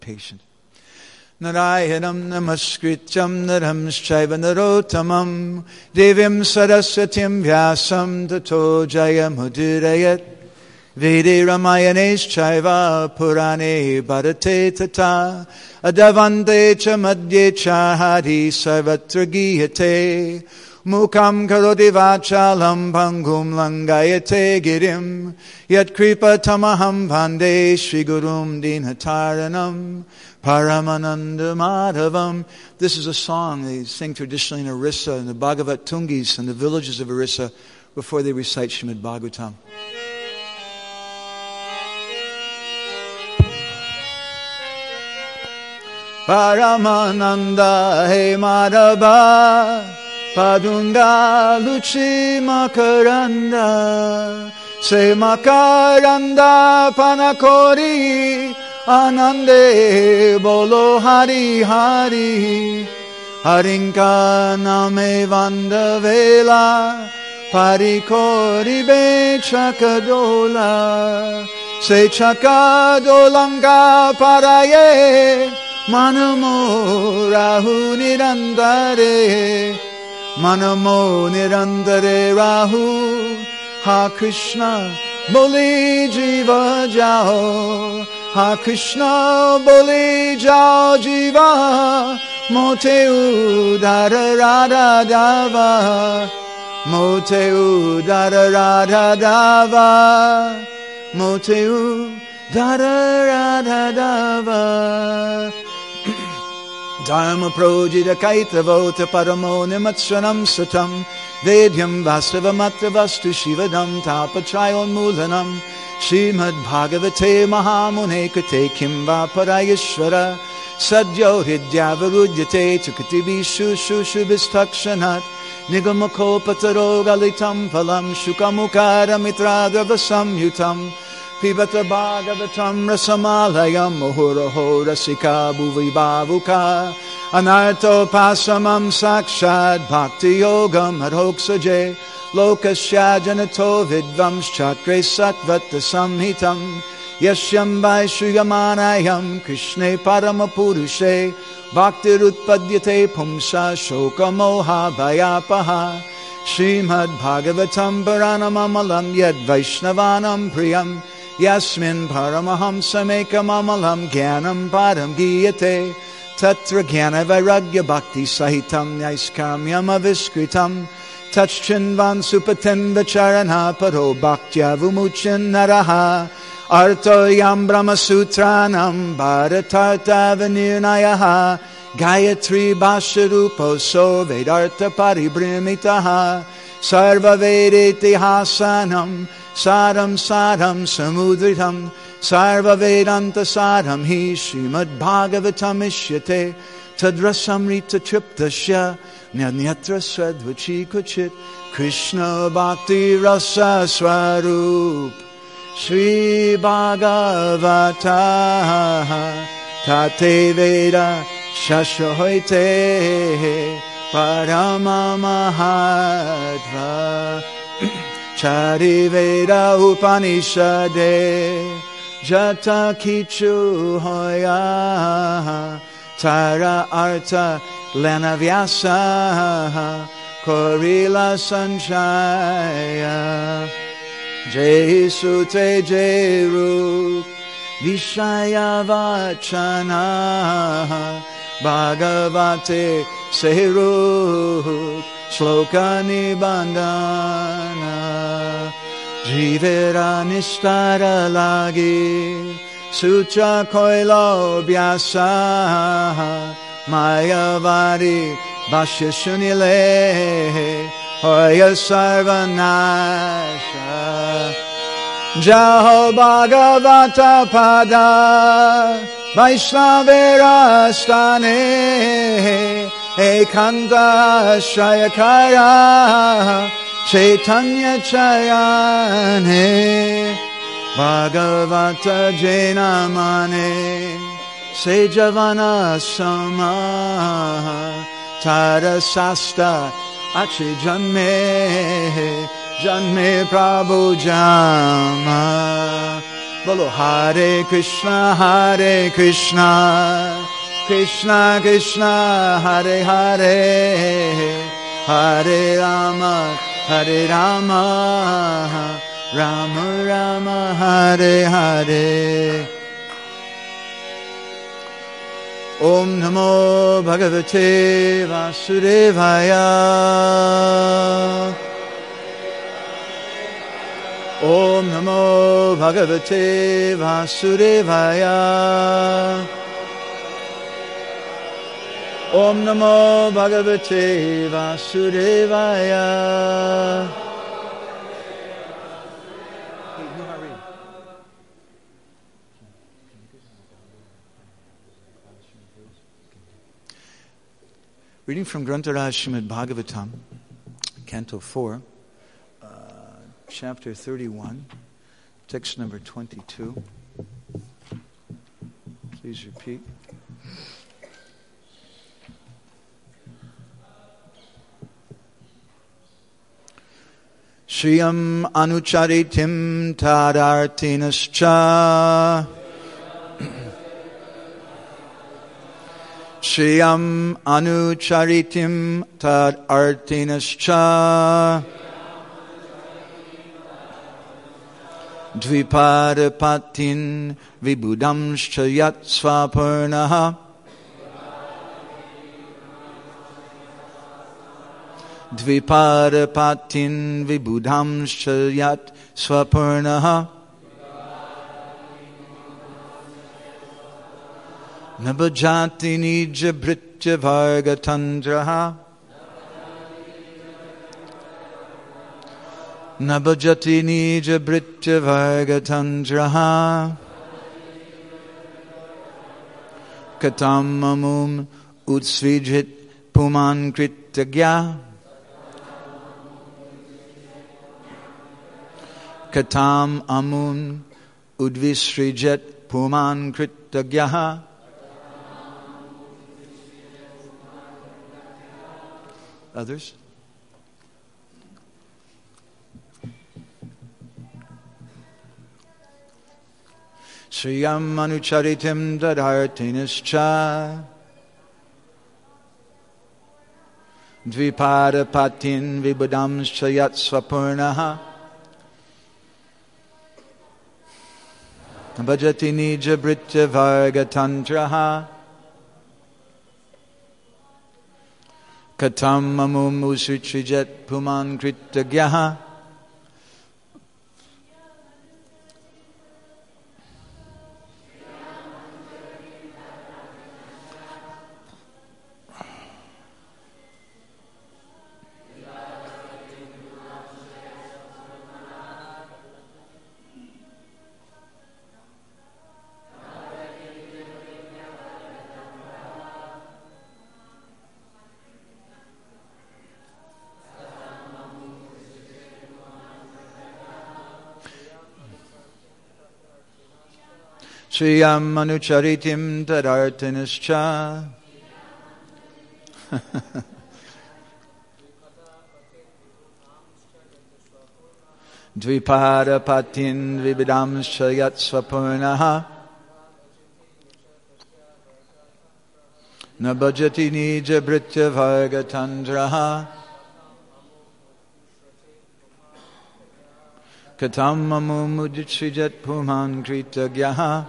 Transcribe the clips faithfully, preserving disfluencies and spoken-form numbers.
patient. Narayanam namaskrityam naram shaiva narottamam devim saraswatim vyasam tato jayamudurayat Vede ramayanesh chaiva purane bharate tata adavante cha madhye cha hari sarvatra giyate Mukam karoti vachalam pangum langayate girim Yat kripa tamaham vande Shri Gurum dinataranam Paramananda Madhavam. This is a song they sing traditionally in Orissa, in the Bhagavat Tungis and the villages of Orissa before they recite Srimad Bhagavatam. Paramananda he Madhava Padunga Luchi Makaranda Se Makaranda Panakori Anande Bolo Hari Hari Harinka Name Vandavela Parikori Be Chakadola Se Chakadolanga Paraye Manamo Rahu Nirandare Manamo Nirandare Rahu Ha Krishna Boli Jiva Jao Ha Krishna Boli Jao Jiva Mote Udara Radha Dava Mote Udara Radha Dava Mote Udara Radha Dava Dharma projita kaitavota paramo nimatsranam satam Vedyam vasava matra vastu shivadam tapachayon mulanam Srimad Bhagavate Mahamune Kate Kimva Parayashvara Sadyo Hidyavarudhyate Chukatibishu Shushubistakshanat Nigamakopataro Galitam Palam Shukamukara Mitradava Samyutam Pibata Bhagavatam Rasamalayam Mohuraho Rasika Bhuvi Bhavuka Anarto Pasamam Sakshad Bhakti Yogam Hadhoksaje Lokasya Janato Vidvams Chakre Satvata Samhitam Yashyam Vaishyamanayam Krishne Paramapurushe Bhaktirutpadyate Pumsa Shoka Moha Bhayapaha Srimad Bhagavatam Paranamamalam Yad Vaishnavanam Priyam Yasmin Paramahamsamekam Amalam Gyanam Padam Giyate Tatra Gyana Vairagya Bhakti Sahitam Naiskamyam Aviskritam Tachchinvan Supaten Vacharana Paro Bhaktya Vumuchin Naraha Artoyam Brahma Sutranam Bharatarta Vinirnayaha Gayatri Basharupo So Vedartha Paribrimitaha Sarva Vedeti Hasanam Sadam Sadam Samudritam Sarva Vedanta Sadam Hi Srimad Bhagavatam Ishyate Tadrasamrita Triptasya Nyanyatra Swadvachi Kuchit Krishna Bhakti Rasa Swarup Shri Bhagavata Tate Veda Shashoite Parama Mahadva Chari Veda Upanishade Jata Kichu Hoya Tara Arta Lena Vyasa Korila Sanchaya Jai Sute Jai Rup Vishaya Vachana Bhagavate Serup Shloka Nibandana Jivera Nistara Lagi Sutra Koilo Vyasa Mayavari Bhashya Shunile Hoya Sarvanasha Jaho Bhagavata Pada Vaishnavera Stane Ekanta Shayakara Chaitanya Chayane Bhagavata Jainamane Sejavana Sama Tarasasta Achi Janme Janme Prabhu Jama Bolo Hare Krishna, Hare Krishna, Krishna Krishna, Hare Hare, Hare Rama, Hare Rama, Rama Rama, Hare Hare. Om Namo Bhagavate Vasudevaya. Om Namo Bhagavate Vasudevaya. Om Namo Bhagavate Vasudevaya. Reading from Grantaraj Srimad Bhagavatam, Canto four, uh, Chapter thirty-one, text number twenty-two. Please repeat. Shriyam anucharitim tadartinascha. Shriyam anucharitim tad artinascha. Dvipadapatin vibudamscha yat svapurnaha. Dvipadapatin vibudamscha yat svapurnaha. Nabhajati nija britya vargatandraha. Nabhajati nija britya vargatandraha. Katam amum utsvijit puman kritagya. Katam amun udvisrijet puman kritagya. Others? Shriyam anucharitim dadhartinascha. Dvipadapatin vibudamscha yat svapurnaha. Bhajati nija britya vargatantraha. Katam amum usritrijet puman kritagyaha. Shriyam anucharitim tadartinascha. Dvipadapatin vibidamscha yat svapurnaha. Nabhajati nija britya vargatandraha. Katam amum uditsrijet puman kritagyaha.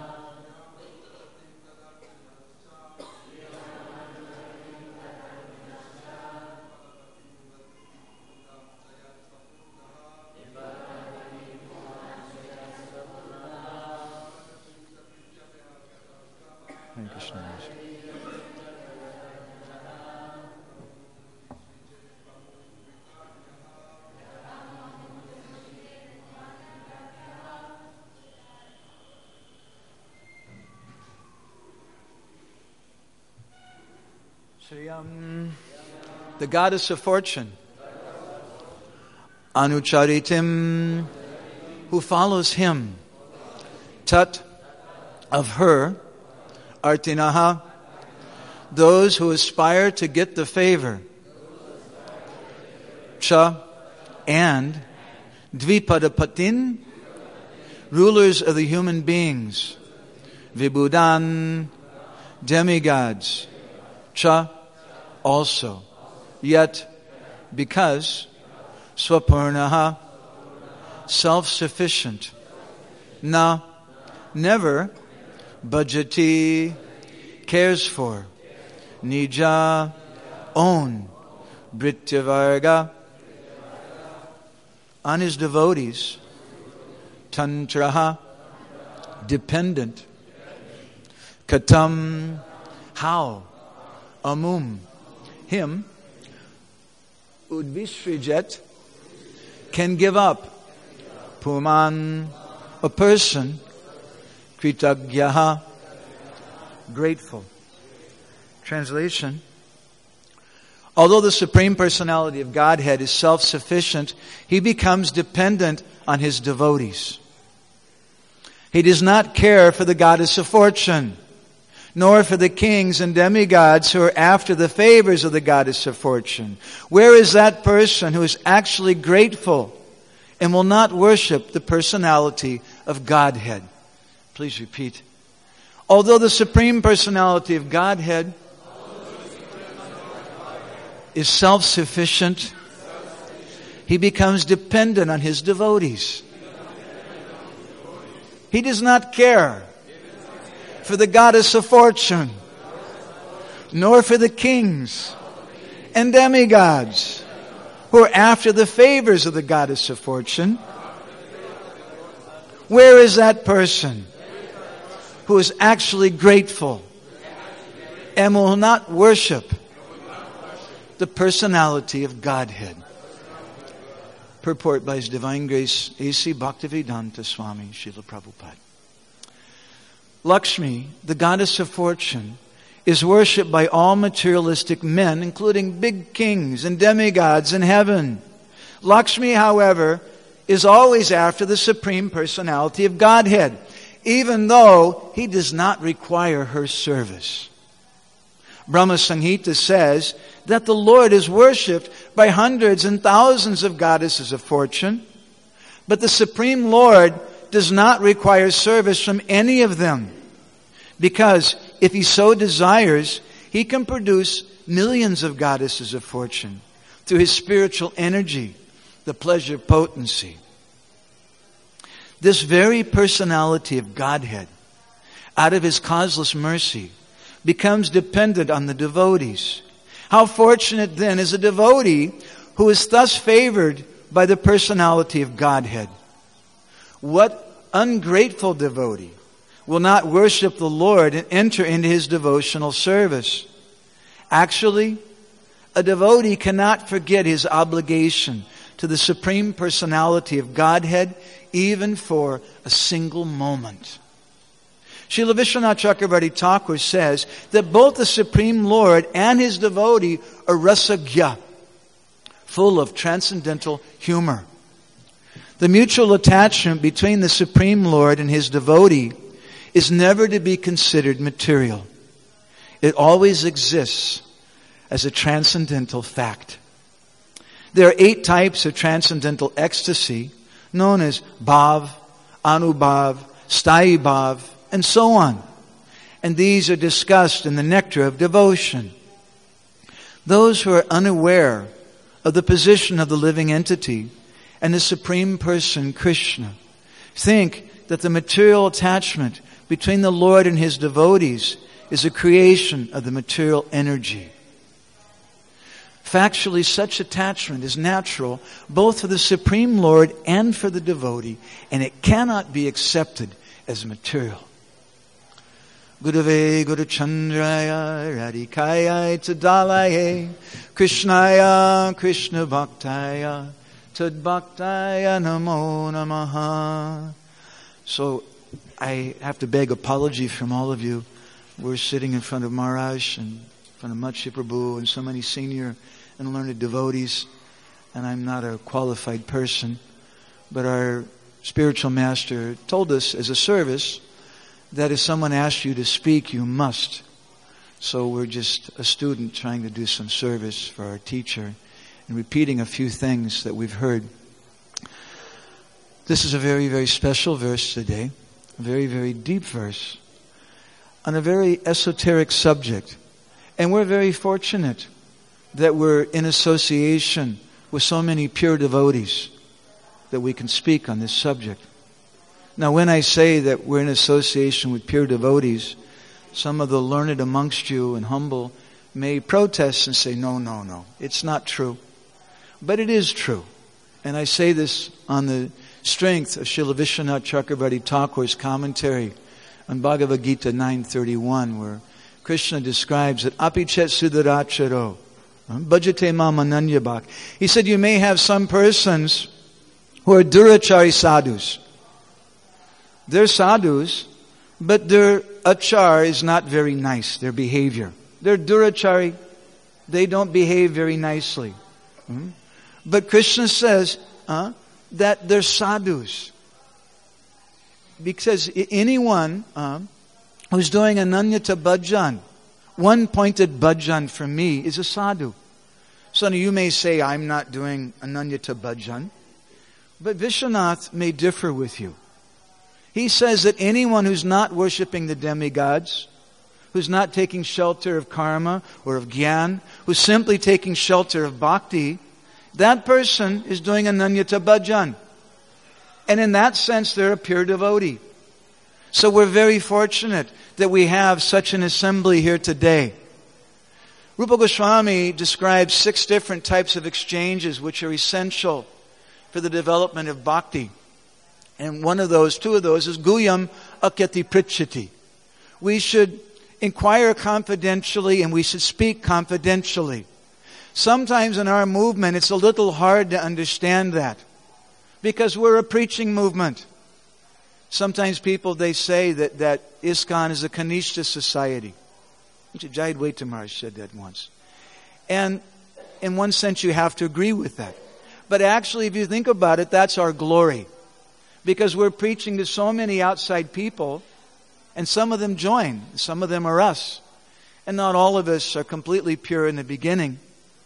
Hare Krishna. Shriyam, the goddess of fortune. Anucharitim, who follows him. Tat, of her. Artinaha, those who aspire to get the favor. Cha, and Dvipadapatin, rulers of the human beings, Vibhudan, demigods, cha, also, yet, because, Swapurnaha, self-sufficient, na, never, bhajati, cares for, nija, own, brityavarga, on his devotees, tantraha, dependent, katam, how, amum, him, udvishrijet, can give up, puman, a person, kritagyaha, grateful. Translation: although the Supreme Personality of Godhead is self-sufficient, He becomes dependent on His devotees. He does not care for the goddess of fortune, nor for the kings and demigods who are after the favors of the goddess of fortune. Where is that person who is actually grateful and will not worship the personality of Godhead? Please repeat. Although the Supreme Personality of Godhead is self-sufficient, He becomes dependent on His devotees. He does not care for the goddess of fortune, nor for the kings and demigods who are after the favors of the goddess of fortune. Where is that person who is actually grateful and will not worship the personality of Godhead? Purport by His Divine Grace A C Bhaktivedanta Swami Srila Prabhupada. Lakshmi, the goddess of fortune, is worshipped by all materialistic men, including big kings and demigods in heaven. Lakshmi, however, is always after the Supreme Personality of Godhead, even though He does not require her service. Brahma Samhita says that the Lord is worshipped by hundreds and thousands of goddesses of fortune, but the Supreme Lord does not require service from any of them, because if He so desires, He can produce millions of goddesses of fortune through His spiritual energy, the pleasure potency. This very personality of Godhead, out of His causeless mercy, becomes dependent on the devotees. How fortunate then is a devotee who is thus favored by the personality of Godhead. What ungrateful devotee will not worship the Lord and enter into His devotional service? Actually, a devotee cannot forget his obligation to the Supreme Personality of Godhead even for a single moment. Srila Vishwanath Chakravarti Thakur says that both the Supreme Lord and His devotee are rasagya, full of transcendental humor. The mutual attachment between the Supreme Lord and His devotee is never to be considered material. It always exists as a transcendental fact. There are eight types of transcendental ecstasy known as bhav, anubhav, sthayi bhav, and so on. And these are discussed in the Nectar of Devotion. Those who are unaware of the position of the living entity and the Supreme Person, Krishna, think that the material attachment between the Lord and His devotees is a creation of the material energy. Factually, such attachment is natural both for the Supreme Lord and for the devotee, and it cannot be accepted as material. Gurave Guru Chandraya Radhikaya Tadalaye Krishnaya Krishna Bhaktaya Tad Bhaktaya Namo Namaha. So I have to beg apology from all of you. We're sitting in front of Maharaj and in front of Matsya Prabhu and so many senior and learned devotees, and I'm not a qualified person, but our spiritual master told us as a service that if someone asks you to speak, you must. So we're just a student trying to do some service for our teacher and repeating a few things that we've heard. This is a very, very special verse today. A very, very deep verse. On a very esoteric subject. And we're very fortunate that we're in association with so many pure devotees that we can speak on this subject. Now, when I say that we're in association with pure devotees, some of the learned amongst you and humble may protest and say, no, no, no, it's not true. But it is true. And I say this on the strength of Srila Vishwanath Chakravarti Thakur's commentary on Bhagavad Gita nine thirty-one, where Krishna describes that apichet sudaracharo, bhajate mam ananyabhak. He said you may have some persons who are durachari sadhus. They're sadhus, but their achar is not very nice, their behavior. They're durachari, they don't behave very nicely. Hmm? But Krishna says uh, that they're sadhus. Because anyone uh, who's doing ananyata bhajan, one-pointed bhajan for me, is a sadhu. So now you may say, I'm not doing ananyata bhajan. But Vishwanath may differ with you. He says that anyone who's not worshiping the demigods, who's not taking shelter of karma or of gyan, who's simply taking shelter of bhakti, that person is doing ananyata bhajan. And in that sense, they're a pure devotee. So we're very fortunate that we have such an assembly here today. Rupa Goswami describes six different types of exchanges which are essential for the development of bhakti. And one of those, two of those, is Guyam Akyati Pritchati. We should inquire confidentially and we should speak confidentially. Sometimes in our movement, it's a little hard to understand that. Because we're a preaching movement. Sometimes people, they say that, that ISKCON is a Kanishta society. Jayad Vaita Maharaj said that once. And in one sense, you have to agree with that. But actually, if you think about it, that's our glory. Because we're preaching to so many outside people, and some of them join, some of them are us. And not all of us are completely pure in the beginning.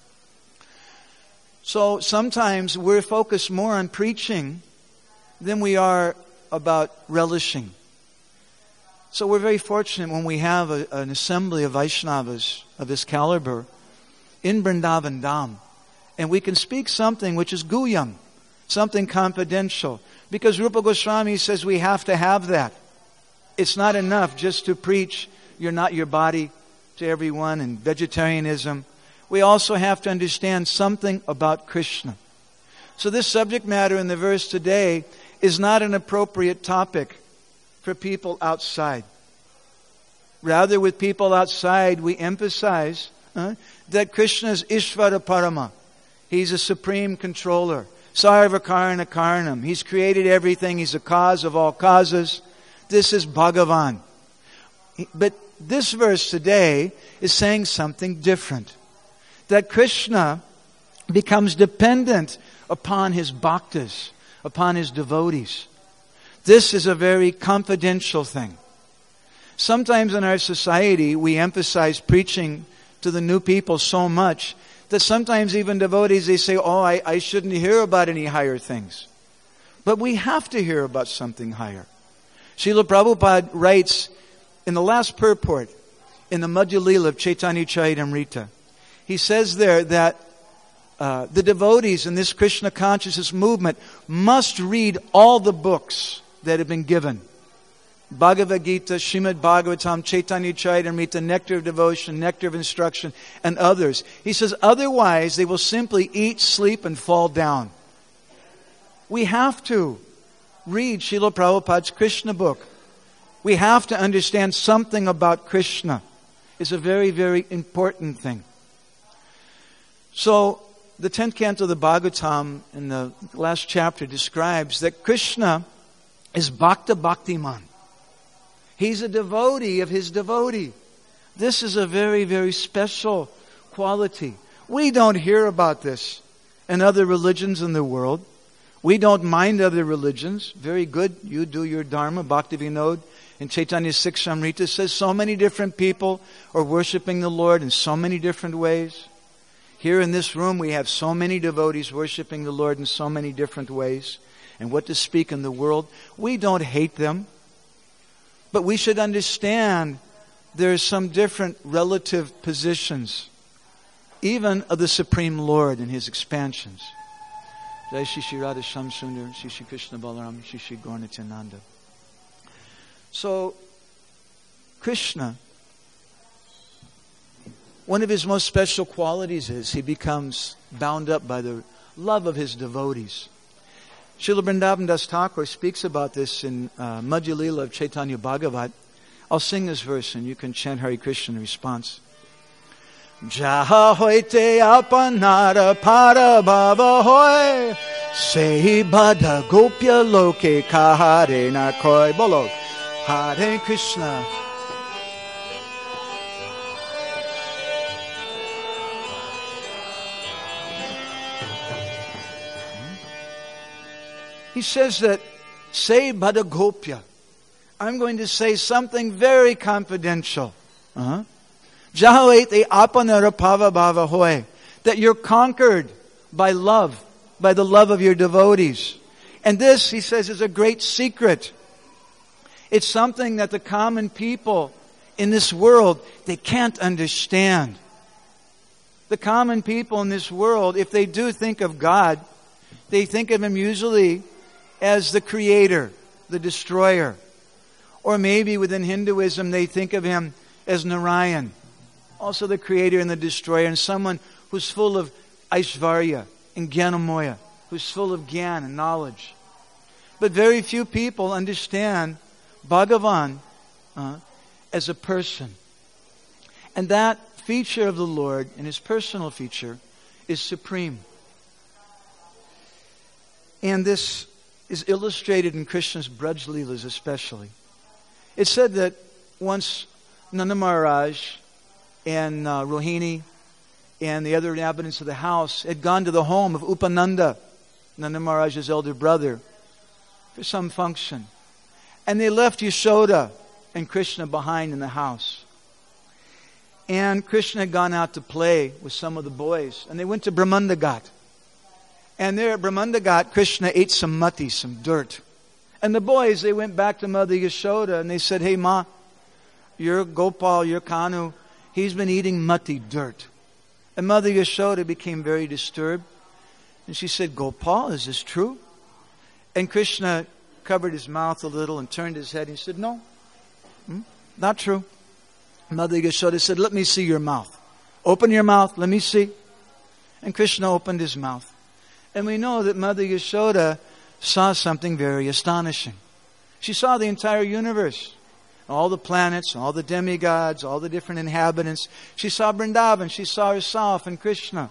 So sometimes we're focused more on preaching than we are about relishing. So we're very fortunate when we have a, an assembly of Vaishnavas of this caliber in Vrindavan Dham. And we can speak something which is Guyam, something confidential. Because Rupa Goswami says we have to have that. It's not enough just to preach you're not your body to everyone and vegetarianism. We also have to understand something about Krishna. So this subject matter in the verse today is not an appropriate topic for people outside. Rather, with people outside, we emphasize uh, that Krishna is Ishvara Parama. He's a supreme controller. Sarva Karna Karnam. He's created everything. He's the cause of all causes. This is Bhagavan. But this verse today is saying something different. That Krishna becomes dependent upon his bhaktas, upon his devotees. This is a very confidential thing. Sometimes in our society, we emphasize preaching to the new people so much that sometimes even devotees, they say, oh, I, I shouldn't hear about any higher things. But we have to hear about something higher. Srila Prabhupada writes in the last purport, in the Madhya Lila of Chaitanya Charitamrita, he says there that uh, the devotees in this Krishna consciousness movement must read all the books that have been given. Bhagavad Gita, Srimad Bhagavatam, Chaitanya Charitamrita, Nectar of Devotion, Nectar of Instruction, and others. He says, otherwise they will simply eat, sleep, and fall down. We have to read Srila Prabhupada's Krishna book. We have to understand something about Krishna. It's a very, very important thing. So, the tenth canto of the Bhagavatam in the last chapter describes that Krishna is Bhakta Bhaktiman. He's a devotee of his devotee. This is a very, very special quality. We don't hear about this in other religions in the world. We don't mind other religions. Very good. You do your Dharma. Bhaktivinoda in Chaitanya Sikshamrita says so many different people are worshiping the Lord in so many different ways. Here in this room we have so many devotees worshiping the Lord in so many different ways. and what to speak in the world. We don't hate them. But we should understand there's some different relative positions, even of the Supreme Lord and His expansions. Jai Shri Shri Radha Shamsundar, Shri Shri Krishna Balaram, Shri Shri Gaura Nityananda. So, Krishna, one of his most special qualities is he becomes bound up by the love of his devotees. Srila Vrindavan Das Thakur speaks about this in uh, Madhya Leela of Chaitanya Bhagavat. I'll sing this verse and you can chant Hare Krishna in response. Jaha hoite apanara para bhava hoy Sehi bada gopya loke kahare na koi bolo Hare Krishna. He says that, say bada gopya. I'm going to say something very confidential. Uh-huh. That you're conquered by love, by the love of your devotees. And this, he says, is a great secret. It's something that the common people in this world, they can't understand. The common people in this world, if they do think of God, they think of Him usually as the creator, the destroyer. Or maybe within Hinduism, they think of Him as Narayan, also the creator and the destroyer, and someone who's full of Aishvarya and Gyanamoya, who's full of Gyan and knowledge. But very few people understand Bhagavan uh, as a person. And that feature of the Lord, and His personal feature, is supreme. And this is illustrated in Krishna's Braj Leelas especially. It's said that once Nanda Maharaj and uh, Rohini and the other inhabitants of the house had gone to the home of Upananda, Nanda Maharaj's elder brother, for some function. And they left Yashoda and Krishna behind in the house. And Krishna had gone out to play with some of the boys. And they went to Brahmandagat. And there at Brahmandagat, Krishna ate some mati, some dirt. And the boys, they went back to Mother Yashoda and they said, hey Ma, your Gopal, your Kanu, he's been eating mati, dirt. And Mother Yashoda became very disturbed. And she said, Gopal, is this true? And Krishna covered his mouth a little and turned his head and he said, no, hmm? Not true. Mother Yashoda said, let me see your mouth. Open your mouth, let me see. And Krishna opened his mouth. And we know that Mother Yashoda saw something very astonishing. She saw the entire universe. All the planets, all the demigods, all the different inhabitants. She saw Vrindavan, she saw herself and Krishna.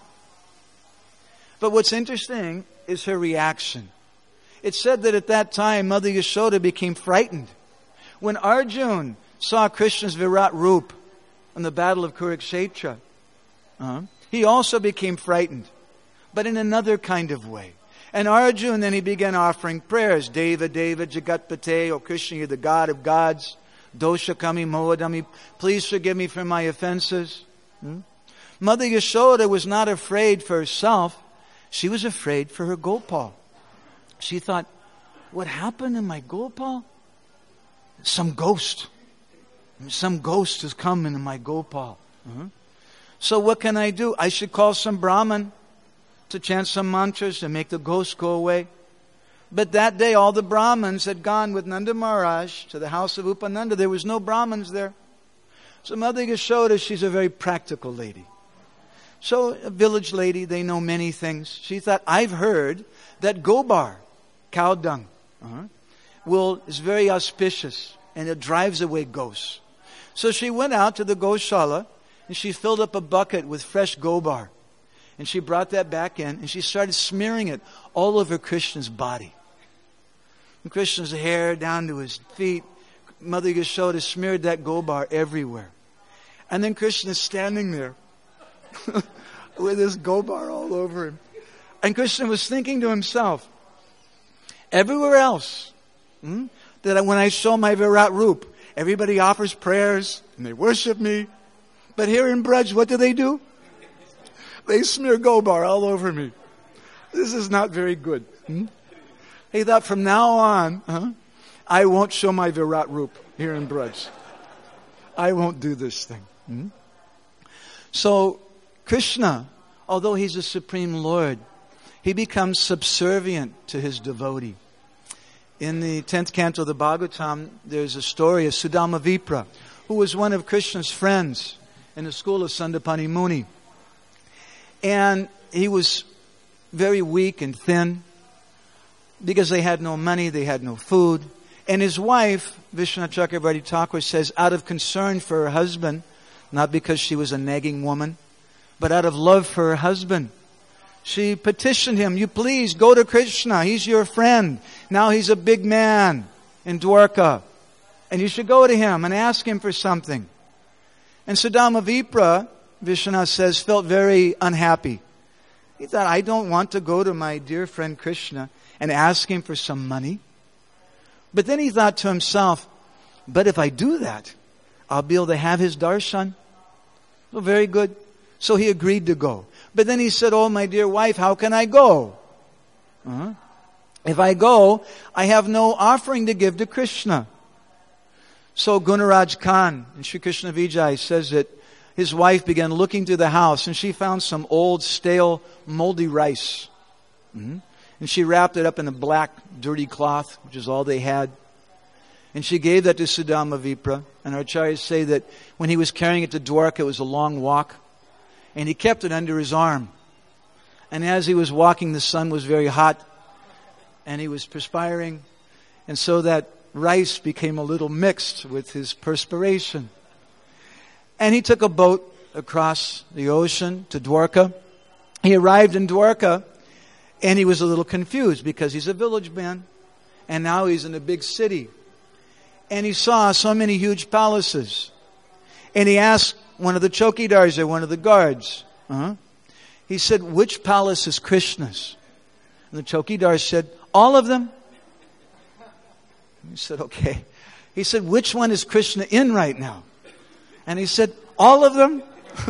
But what's interesting is her reaction. It's said that at that time, Mother Yashoda became frightened. When Arjuna saw Krishna's Virat Roop in the battle of Kurukshetra, uh, he also became frightened, but in another kind of way. And Arjuna, then he began offering prayers. Deva, Deva, Jagatpate, O Krishna, you're the God of gods. Dosha kami moadami, please forgive me for my offenses. Hmm? Mother Yashoda was not afraid for herself. She was afraid for her Gopal. She thought, what happened to my Gopal? Some ghost. Some ghost has come into my Gopal. Uh-huh. So what can I do? I should call some Brahmin to chant some mantras to make the ghost go away. But that day all the Brahmins had gone with Nanda Maharaj to the house of Upananda. There was no Brahmins there. So Mother Yashoda, she's a very practical lady. So a village lady, they know many things. She thought, I've heard that gobar, cow dung, uh-huh, will is very auspicious and it drives away ghosts. So she went out to the Goshala and she filled up a bucket with fresh gobar. And she brought that back in and she started smearing it all over Krishna's body. From Krishna's hair down to his feet, Mother Yashoda smeared that gobar everywhere. And then Krishna's standing there with his gobar all over him. And Krishna was thinking to himself, everywhere else, hmm, that when I show my Virat Roop, everybody offers prayers and they worship me. But here in Braj, what do they do? They smear gobar all over me. This is not very good. Hmm? He thought, from now on, huh, I won't show my Virat Roop here in Braj. I won't do this thing. Hmm? So Krishna, although He's the Supreme Lord, He becomes subservient to His devotee. In the tenth canto of the Bhagavatam, there's a story of Sudama Vipra, who was one of Krishna's friends in the school of Sandapani Muni. And he was very weak and thin because they had no money, they had no food. And his wife, Vishwanath Chakravarti Thakur, says, out of concern for her husband, not because she was a nagging woman, but out of love for her husband, she petitioned him, you please go to Krishna. He's your friend. Now he's a big man in Dwarka. And you should go to him and ask him for something. And Sudama Vipra, Vishwanath says, felt very unhappy. He thought, I don't want to go to my dear friend Krishna and ask him for some money. But then he thought to himself, but if I do that, I'll be able to have his darshan. Well, very good. So he agreed to go. But then he said, oh, my dear wife, how can I go? Uh-huh. If I go, I have no offering to give to Krishna. So Gunaraj Khan in Sri Krishna Vijay says that his wife began looking through the house and she found some old, stale, moldy rice. Mm-hmm. And she wrapped it up in a black, dirty cloth, which is all they had. And she gave that to Sudama Vipra. And our acharyas say that when he was carrying it to Dwarka, it was a long walk. And he kept it under his arm. And as he was walking, the sun was very hot. And he was perspiring. And so that rice became a little mixed with his perspiration. And he took a boat across the ocean to Dwarka. He arrived in Dwarka. And he was a little confused because he's a village man. And now he's in a big city. And he saw so many huge palaces. And he asked one of the chokidars or one of the guards. Uh-huh. He said, which palace is Krishna's? And the chokidar said, all of them. He said, okay. He said, which one is Krishna in right now? And he said, all of them.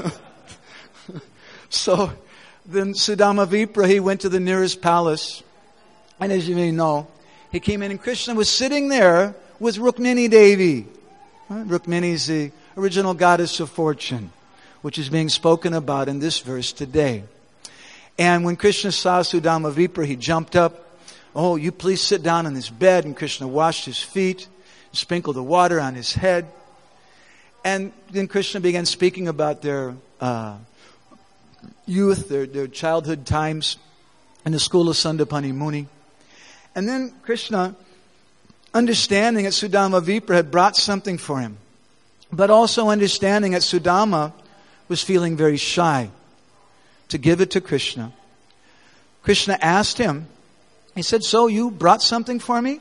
So then Sudama Vipra, he went to the nearest palace. And as you may know, he came in and Krishna was sitting there with Rukmini Devi. Rukmini is the original goddess of fortune, which is being spoken about in this verse today. And when Krishna saw Sudama Vipra, he jumped up. Oh, you please sit down on this bed. And Krishna washed his feet, sprinkled the water on his head. And then Krishna began speaking about their uh, youth, their, their childhood times in the school of Sandapani Muni. And then Krishna, understanding that Sudama Vipra had brought something for him, but also understanding that Sudama was feeling very shy to give it to Krishna. Krishna asked him, he said, so you brought something for me?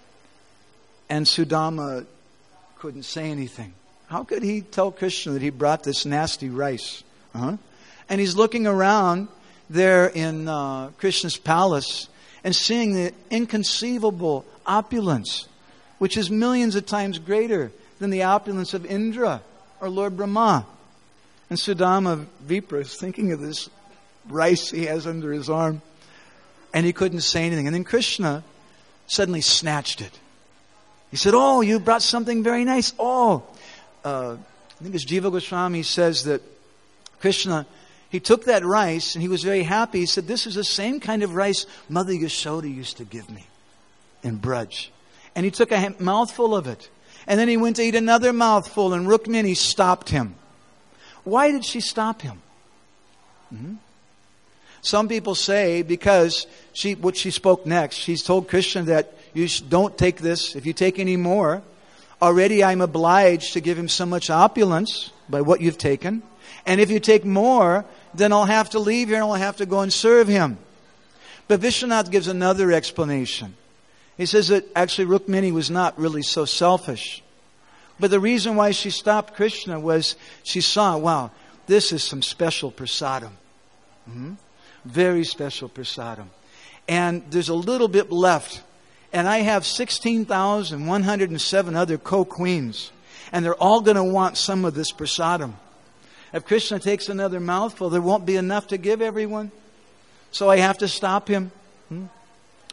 And Sudama couldn't say anything. How could he tell Krishna that he brought this nasty rice? Uh-huh. And he's looking around there in uh, Krishna's palace and seeing the inconceivable opulence, which is millions of times greater than the opulence of Indra or Lord Brahma. And Sudama Vipra is thinking of this rice he has under his arm. And he couldn't say anything. And then Krishna suddenly snatched it. He said, oh, you brought something very nice. Oh, uh, I think it's Jiva Goswami says that Krishna, he took that rice and he was very happy. He said, this is the same kind of rice Mother Yashoda used to give me in Braj. And he took a mouthful of it. And then he went to eat another mouthful and Rukmini stopped him. Why did she stop him? Mm-hmm. Some people say because she, what she spoke next, she's told Krishna that you don't take this. If you take any more, already I'm obliged to give him so much opulence by what you've taken. And if you take more, then I'll have to leave here and I'll have to go and serve him. But Vishwanath gives another explanation. He says that actually Rukmini was not really so selfish. But the reason why she stopped Krishna was she saw, wow, this is some special prasadam. Mm-hmm. Very special prasadam. And there's a little bit left. And I have sixteen thousand one hundred seven other co-queens. And they're all going to want some of this prasadam. If Krishna takes another mouthful, there won't be enough to give everyone. So I have to stop him. Hmm?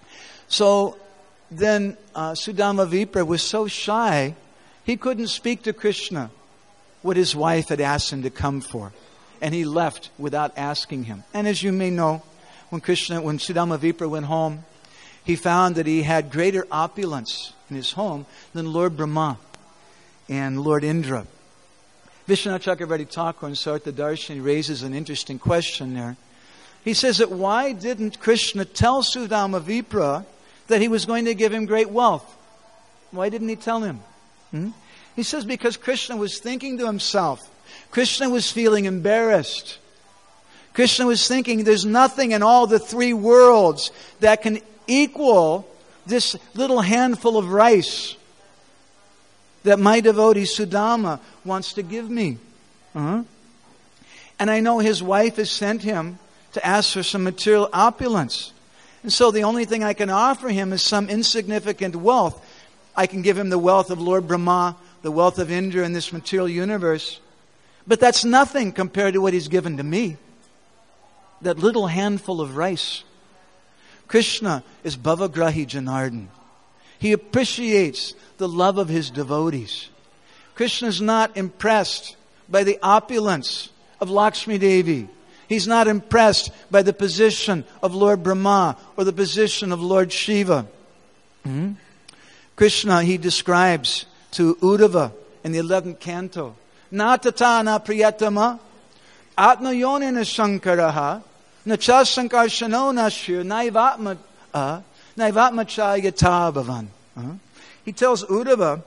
So then uh, Sudama Vipra was so shy, he couldn't speak to Krishna what his wife had asked him to come for. And he left without asking him. And as you may know, when Krishna, when Sudama Vipra went home, he found that he had greater opulence in his home than Lord Brahma and Lord Indra. Vishwanath Chakravarti Thakur in Sarta Darshan raises an interesting question there. He says that why didn't Krishna tell Sudama Vipra that he was going to give him great wealth? Why didn't he tell him? Hmm? He says because Krishna was thinking to himself. Krishna was feeling embarrassed. Krishna was thinking there's nothing in all the three worlds that can equal this little handful of rice that my devotee Sudama wants to give me. Uh-huh. And I know his wife has sent him to ask for some material opulence. And so the only thing I can offer him is some insignificant wealth. I can give him the wealth of Lord Brahma, the wealth of Indra in this material universe. But that's nothing compared to what he's given to me. That little handful of rice. Krishna is Bhavagrahi Janardhan. He appreciates the love of his devotees. Krishna is not impressed by the opulence of Lakshmi Devi. He's not impressed by the position of Lord Brahma or the position of Lord Shiva. Mm-hmm. Krishna, he describes to Uddhava in the eleventh canto, Natata na priyatama, atma yonina shankaraha, nacha sankarshano nashir, naivatma, naivatma chayata bhavan. He tells Uddhava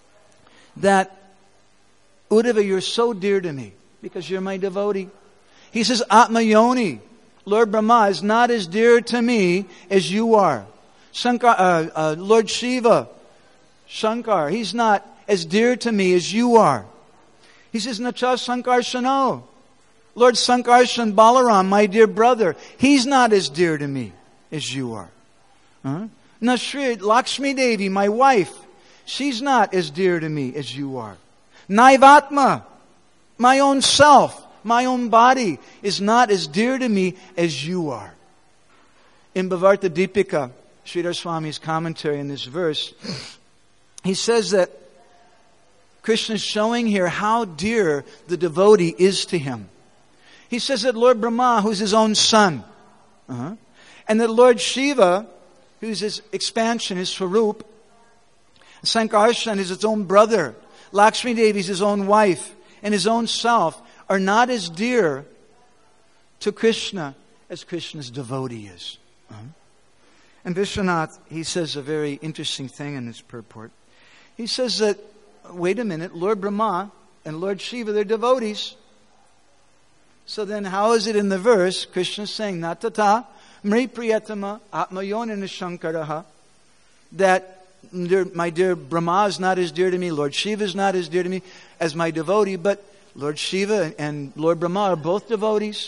that, Uddhava, you're so dear to me because you're my devotee. He says, Atma Yoni, Lord Brahma, is not as dear to me as you are. Shankar, uh, uh, Lord Shiva, Shankar, he's not as dear to me as you are. He says, Nacha Sankarshano, Lord Sankarshan Balaram, my dear brother, he's not as dear to me as you are. Huh? Nashri Lakshmi Devi, my wife, she's not as dear to me as you are. Naivatma, my own self, my own body, is not as dear to me as you are. In Bhavarta Deepika, Sridhar Swami's commentary in this verse, he says that Krishna is showing here how dear the devotee is to him. He says that Lord Brahma, who's his own son, uh-huh, and that Lord Shiva, who's his expansion, his Swarup, Sankarshan is its own brother, Lakshmi Devi is his own wife, and his own self are not as dear to Krishna as Krishna's devotee is. Uh-huh. And Vishwanath, he says a very interesting thing in his purport. He says that, wait a minute, Lord Brahma and Lord Shiva, they're devotees. So then how is it in the verse, Krishna is saying, Natata mri priyatama atmayonina shankaraha, that my dear Brahma is not as dear to me, Lord Shiva is not as dear to me as my devotee, but Lord Shiva and Lord Brahma are both devotees.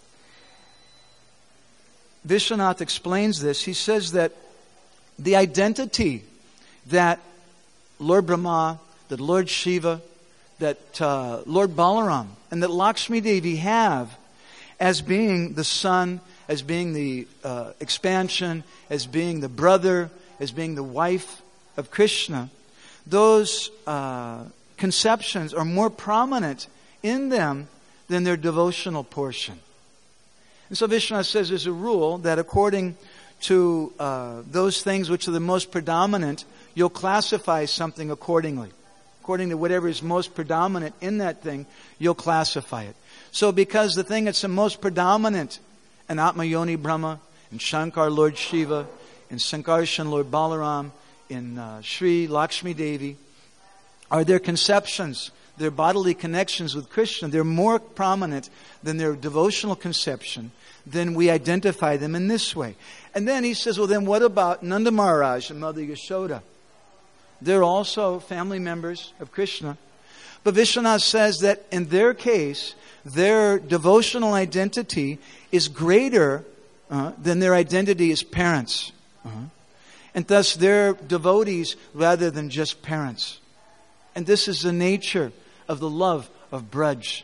Vishwanath explains this. He says that the identity that Lord Brahma, that Lord Shiva, that uh, Lord Balaram, and that Lakshmi Devi have as being the son, as being the uh, expansion, as being the brother, as being the wife of Krishna, those uh, conceptions are more prominent in them than their devotional portion. And so Vishwanath says there's a rule that according to uh, those things which are the most predominant, you'll classify something accordingly. According to whatever is most predominant in that thing, you'll classify it. So because the thing that's the most predominant in Atma Yoni Brahma, in Shankar Lord Shiva, in Sankarshan Lord Balaram, in uh, Sri Lakshmi Devi, are their conceptions, their bodily connections with Krishna, they're more prominent than their devotional conception, then we identify them in this way. And then he says, well then what about Nanda Maharaj and Mother Yashoda? They're also family members of Krishna. But Vishwanath says that in their case, their devotional identity is greater uh, than their identity as parents. Uh-huh. And thus they're devotees rather than just parents. And this is the nature of the love of Braj.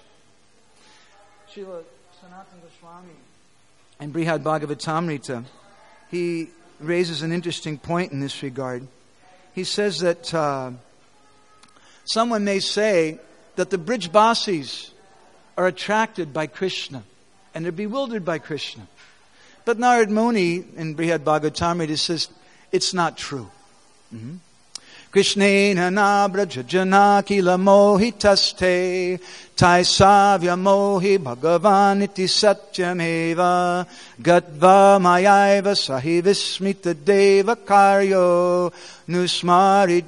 Srila Sanatana Goswami in Brihad Bhagavatamrita, he raises an interesting point in this regard. He says that uh, someone may say that the Brijbasis are attracted by Krishna and they're bewildered by Krishna. But Narad Muni in Brihad Bhagavatamrita says it's not true. Mm-hmm. Krishnena nabraja jana kila mohitaste taisavya mohi bhagavan iti satyameva gatva mayaiva sahivismita deva karyo nusmarit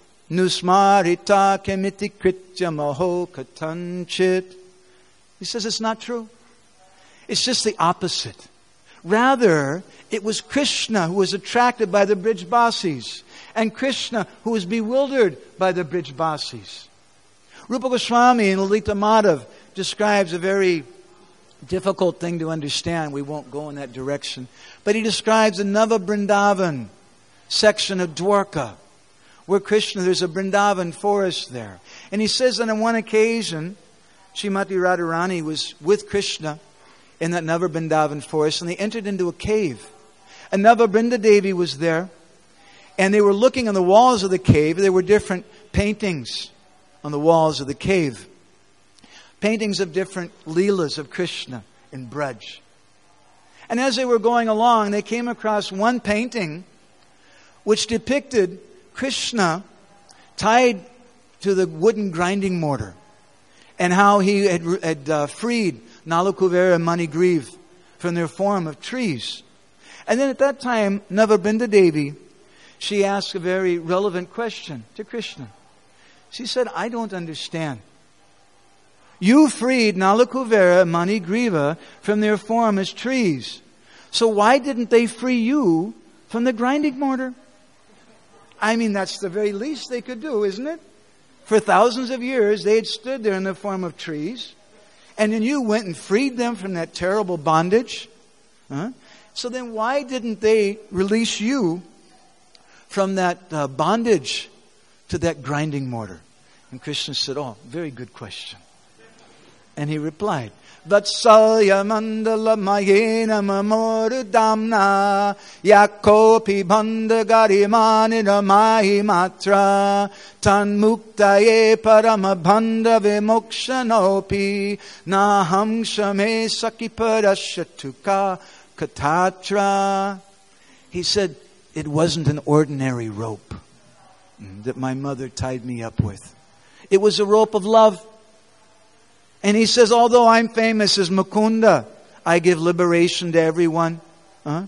nusmarita kemiti kritya moho katanchit. He says it's not true. It's just the opposite. Rather, it was Krishna who was attracted by the Brijbasis, and Krishna who was bewildered by the Brijbasis. Rupa Goswami in Lalita Madhav describes a very difficult thing to understand. We won't go in that direction. But he describes the Nava Vrindavan section of Dwarka, where Krishna, there's a Vrindavan forest there. And he says that on one occasion, Srimati Radharani was with Krishna in that Nava Vrindavan forest, and they entered into a cave. And Nava Vrindadevi was there, and they were looking on the walls of the cave. There were different paintings on the walls of the cave. Paintings of different leelas of Krishna in Braj. And as they were going along, they came across one painting which depicted Krishna tied to the wooden grinding mortar, and how he had, had uh, freed Nala Kuvera and Manigriva from their form of trees. And then at that time, Nava Vrindadevi, she asked a very relevant question to Krishna. She said, I don't understand. You freed Nala Kuvera and Manigriva from their form as trees. So why didn't they free you from the grinding mortar? I mean, that's the very least they could do, isn't it? For thousands of years, they had stood there in the form of trees. And then you went and freed them from that terrible bondage. Huh? So then why didn't they release you from that uh, bondage to that grinding mortar? And Krishna said, oh, very good question. And he replied, Vatsalya mandala mayena mamoru damna yakopi bandagarimanina mahi matra tan muktaye paramabhanda vimokshanopi naham shame saki parashatuka katatra. He said, it wasn't an ordinary rope that my mother tied me up with. It was a rope of love. And he says, although I'm famous as Mukunda, I give liberation to everyone. Huh?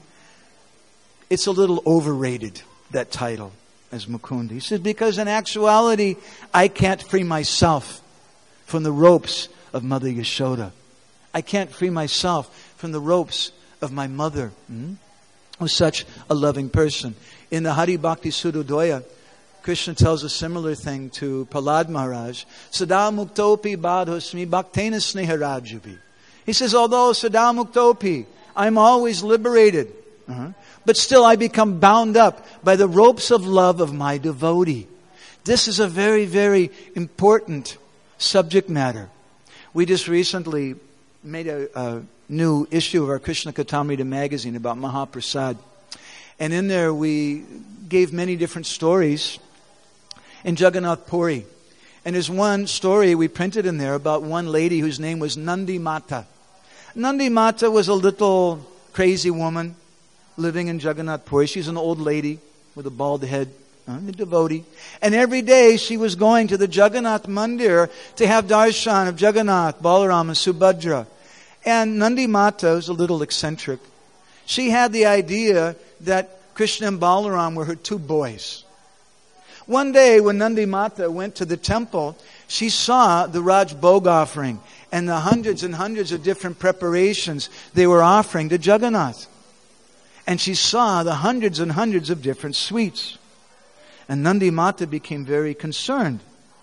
It's a little overrated, that title, as Mukunda. He says, because in actuality, I can't free myself from the ropes of Mother Yashoda. I can't free myself from the ropes of my mother, hmm? who's such a loving person. In the Hari Bhakti Sudodoya, Krishna tells a similar thing to Prahlad Maharaj. Sada muktopi badhosmi bhaktena sneharajubi. He says, although sada muktopi, I'm always liberated. Uh-huh. But still I become bound up by the ropes of love of my devotee. This is a very, very important subject matter. We just recently made a, a new issue of our Krishna Katamrita magazine about Mahaprasad. And in there we gave many different stories in Jagannath Puri. And there's one story we printed in there about one lady whose name was Nandi Mata. Nandi Mata was a little crazy woman living in Jagannath Puri. She's an old lady with a bald head, uh, a devotee. And every day she was going to the Jagannath Mandir to have darshan of Jagannath, Balaram and Subhadra. And Nandi Mata was a little eccentric. She had the idea that Krishna and Balaram were her two boys. One day when Nandi Mata went to the temple, she saw the Raj Bhog offering and the hundreds and hundreds of different preparations they were offering to Jagannath. And she saw the hundreds and hundreds of different sweets. And Nandi Mata became very concerned.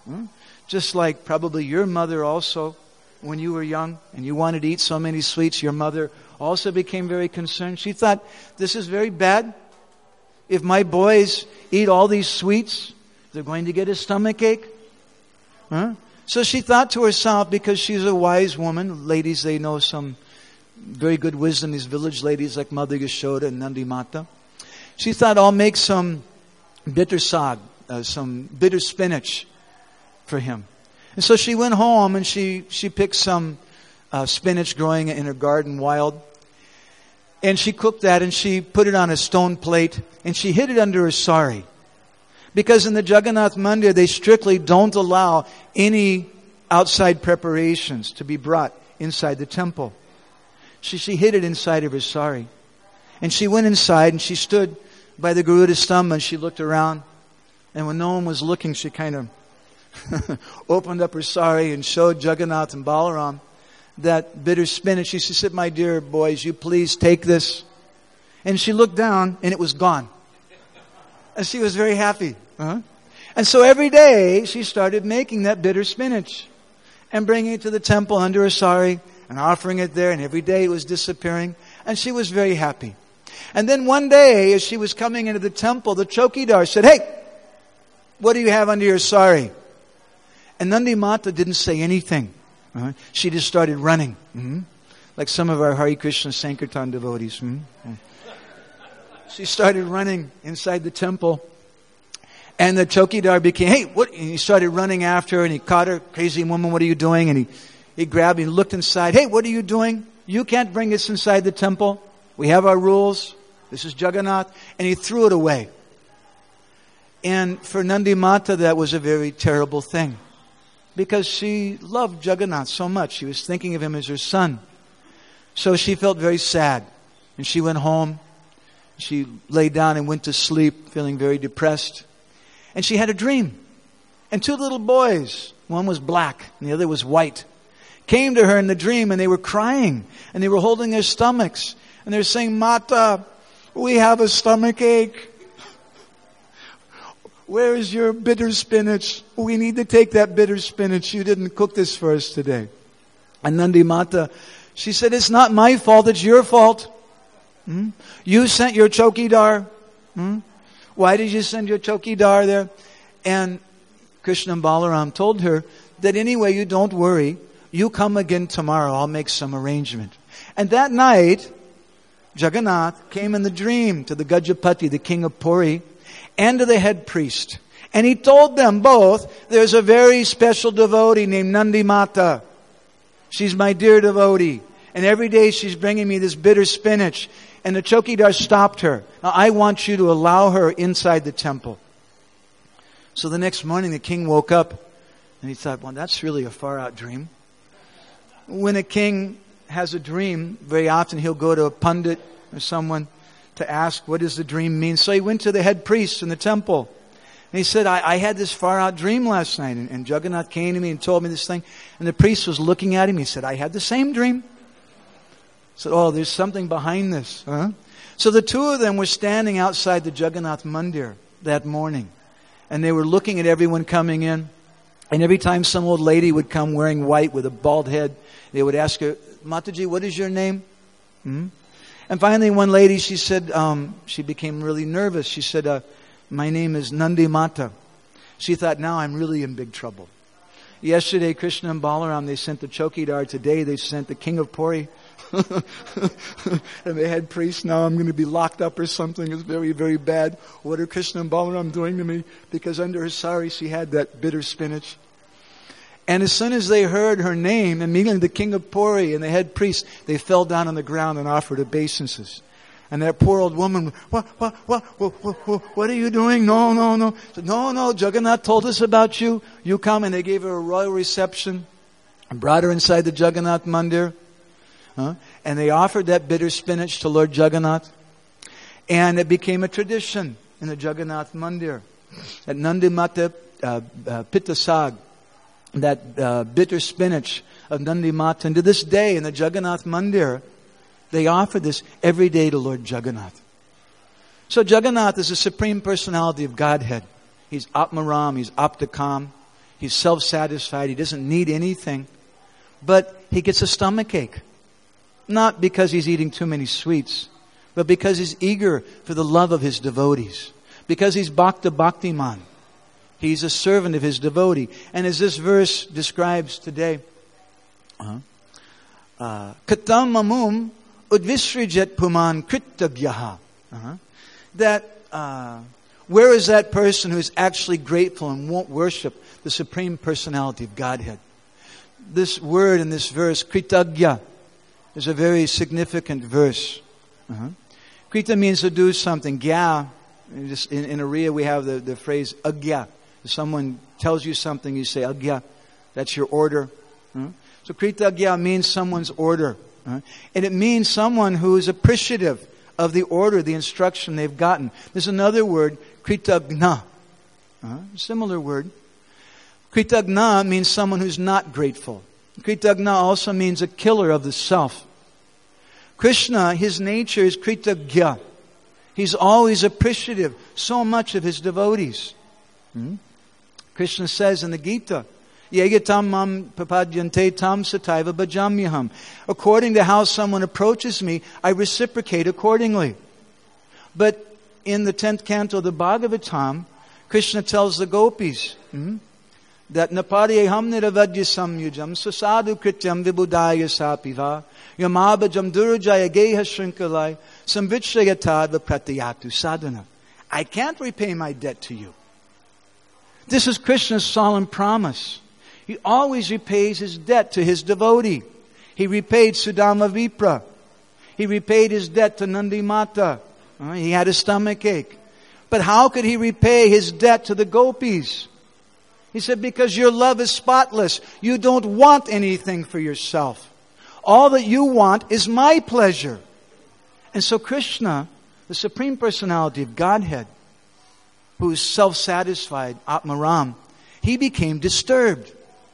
Just like probably your mother also, when you were young and you wanted to eat so many sweets, your mother also became very concerned. She thought, this is very bad. If my boys eat all these sweets, they're going to get a stomach ache. Huh? So she thought to herself, because she's a wise woman, ladies, they know some very good wisdom, these village ladies like Mother Yashoda and Nandi Mata. she thought, I'll make some bitter sag, uh, some bitter spinach for him. And so she went home and she, she picked some uh, spinach growing in her garden wild. And she cooked that and she put it on a stone plate and she hid it under her sari. Because in the Jagannath Mandir, they strictly don't allow any outside preparations to be brought inside the temple. She, she hid it inside of her sari. And she went inside and she stood by the Garuda Stamba and she looked around. And when no one was looking, she kind of opened up her sari and showed Jagannath and Balaram that bitter spinach. She said, my dear boys, you please take this. And she looked down and it was gone. And she was very happy. Uh-huh. And so every day she started making that bitter spinach and bringing it to the temple under her sari and offering it there. And every day it was disappearing. And she was very happy. And then one day as she was coming into the temple, the Chokidar said, hey, what do you have under your sari? And Nandi Mata didn't say anything. Uh-huh. She just started running. Mm-hmm. Like some of our Hare Krishna Sankirtan devotees. Mm-hmm. She started running inside the temple. And the Chokidar became, hey, what? And he started running after her and he caught her. Crazy woman, what are you doing? And he, he grabbed, he looked inside. Hey, what are you doing? You can't bring this inside the temple. We have our rules. This is Jagannath. And he threw it away. And for Nandi Mata, that was a very terrible thing. Because she loved Jagannath so much. She was thinking of him as her son. So she felt very sad. And she went home. She lay down and went to sleep, feeling very depressed. And she had a dream. And two little boys, one was black and the other was white, came to her in the dream and they were crying. And they were holding their stomachs. And they were saying, Mata, we have a stomach ache. Where is your bitter spinach? We need to take that bitter spinach. You didn't cook this for us today. And Nandi Mata, she said, it's not my fault, it's your fault. Hmm? You sent your Chokidar. Hmm? Why did you send your Chokidar there? And Krishna and Balaram told her that anyway, you don't worry. You come again tomorrow. I'll make some arrangement. And that night, Jagannath came in the dream to the Gajapati, the king of Puri, and to the head priest. And he told them both, there's a very special devotee named Nandi Mata. She's my dear devotee. And every day she's bringing me this bitter spinach. And the Chokidar stopped her. Now I want you to allow her inside the temple. So the next morning the king woke up and he thought, well, that's really a far out dream. When a king has a dream, very often he'll go to a pundit or someone to ask, what does the dream mean? So he went to the head priest in the temple. And he said, I, I had this far out dream last night. And, and Jagannath came to me and told me this thing. And the priest was looking at him. He said, I had the same dream. He said, oh, there's something behind this. Huh? So the two of them were standing outside the Jagannath Mandir that morning. And they were looking at everyone coming in. And every time some old lady would come wearing white with a bald head, they would ask her, Mataji, what is your name? Hmm? And finally, one lady, she said, um, she became really nervous. She said, uh, my name is Nandi Mata. She thought, now I'm really in big trouble. Yesterday, Krishna and Balaram, they sent the Chokidar. Today, they sent the king of Puri. And the head priest, now I'm going to be locked up or something. It's very, very bad. What are Krishna and Balaram doing to me? Because under her sari, she had that bitter spinach. And as soon as they heard her name, immediately the king of Puri and the head priest, they fell down on the ground and offered obeisances. And that poor old woman, what, what, what, what, what, what are you doing? No, no, no. Said, no, no, Jagannath told us about you. You come. And they gave her a royal reception and brought her inside the Jagannath Mandir. Huh? And they offered that bitter spinach to Lord Jagannath. And it became a tradition in the Jagannath Mandir. At Nandi Mata uh, uh, Pittasag, that uh, bitter spinach of Nandi Mata. And to this day in the Jagannath Mandir, they offer this every day to Lord Jagannath. So Jagannath is the Supreme Personality of Godhead. He's Atmaram, he's Aptakam, he's self-satisfied, he doesn't need anything. But he gets a stomach ache. Not because he's eating too many sweets, but because he's eager for the love of his devotees. Because he's Bhakta Bhaktiman. He's a servant of his devotee. And as this verse describes today, Katam mamum udvisrijet puman krittagyaha. that uh, where is that person who's actually grateful and won't worship the Supreme Personality of Godhead? This word in this verse, kritagya, is a very significant verse. Uh-huh. Krita means to do something. Gya, in, in Oriya we have the, the phrase agya. If someone tells you something, you say agya. That's your order. Uh-huh. So kritagya means someone's order. Uh-huh. And it means someone who is appreciative of the order, the instruction they've gotten. There's another word, kritagna. Uh-huh. Similar word. Kritagna means someone who's not grateful. Kritagna also means a killer of the self. Krishna, his nature is kritagya. He's always appreciative so much of his devotees. Hmm? Krishna says in the Gita, Yegatam mam papadyante tam sataiva bhajamyaham. According to how someone approaches me, I reciprocate accordingly. But in the tenth canto of the Bhagavatam, Krishna tells the gopis, hmm, that naparyeham niravadya samyujam sasadu krityam vibudaya sapiva yamabhajam durujaya geha shrinkalai samvitshayatadva pratyatu sadhana. I can't repay my debt to you. This is Krishna's solemn promise. He always repays his debt to his devotee. He repaid Sudama Vipra. He repaid his debt to Nandi Mata. Uh, he had a stomach ache. But how could he repay his debt to the gopis? He said, because your love is spotless. You don't want anything for yourself. All that you want is my pleasure. And so Krishna, the Supreme Personality of Godhead, who is self-satisfied, Atmaram, he became disturbed.